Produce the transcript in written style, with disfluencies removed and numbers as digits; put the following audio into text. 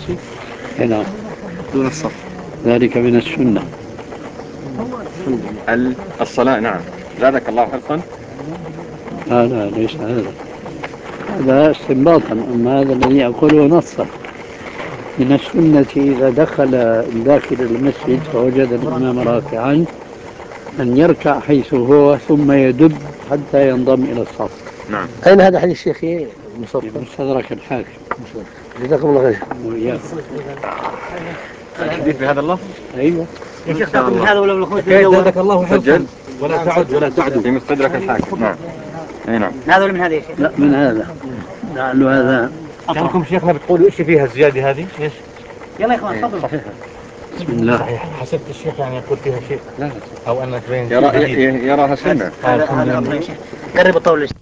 المسجد؟ نعم. دون الصف. ذلك من السنة. الصلاة. نعم. زادك الله حرصا. لا ليس هذا، هذا استنباطا، أما هذا الذي يقوله نصا. من السنة إذا دخل داخل المسجد فوجد الإمام راكعا أن يركع حيث هو ثم يدب حتى ينضم إلى الصف. نعم. أين هذا حديث شيخي مصطفى؟ مستدرك الحاكم. جزاكم الله خير. وإياك. الحديث بهذا اللفظ؟ أيوة. يا شيخ تاخذ من هذا ولا بالخوت؟ زادك الله حرصا ولا تعد ولا تعدوا في مستدرك الحاكم. نعم. اي نعم. هذا ولا من هذا يا شيخ؟ لا من هذا، لعله هذا. كانكم شيخنا بتقولوا ايش فيها الزيادة هذه؟ ايش؟ يلا يا اخوان تفضلوا. بسم الله. صحيح حسبت الشيخ يعني يقول فيها شيء. لا او انك بين يراها سنة. هذا افضل يا شيخ. قرب الطاولة.